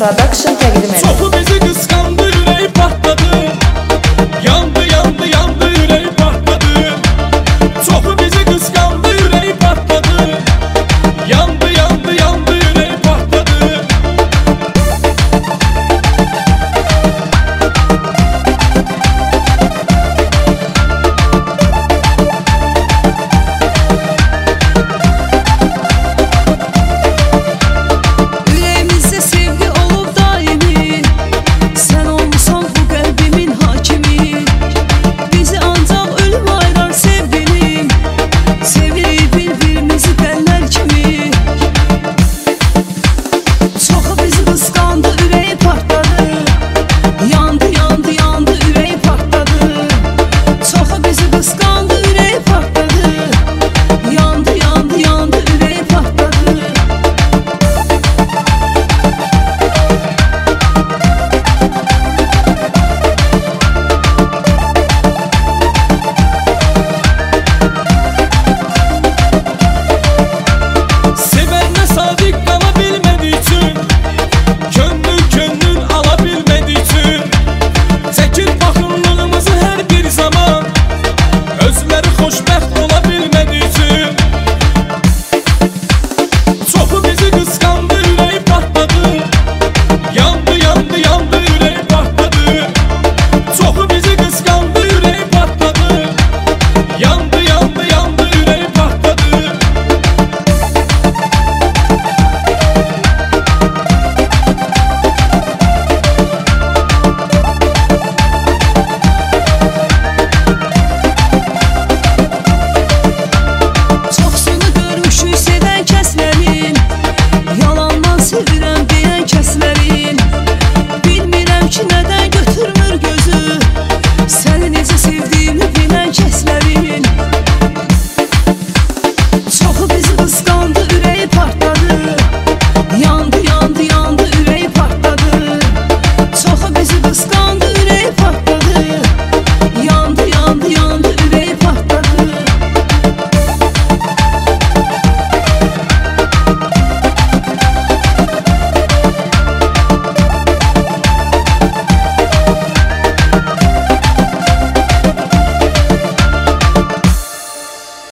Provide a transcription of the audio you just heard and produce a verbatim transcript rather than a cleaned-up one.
Production təqdim edir. Çoxu bizi qısqandı, ürəyi partladı. Yandı, yandı, yandı, ürəyi partladı. Çoxu bizi qısqandı, ürəyi partladı. Yandı, yandı, yandı, ürəyi partladı. Ürəyimizdə sevgi olub daimi, sən olmusan bu qəlbimin hakimi. Bizi ancaq ölüm ayırar sevgilim, sevirik bir-birimizi dəllər kimi. Çoxu bizi qısqandı, ürəyi partladı.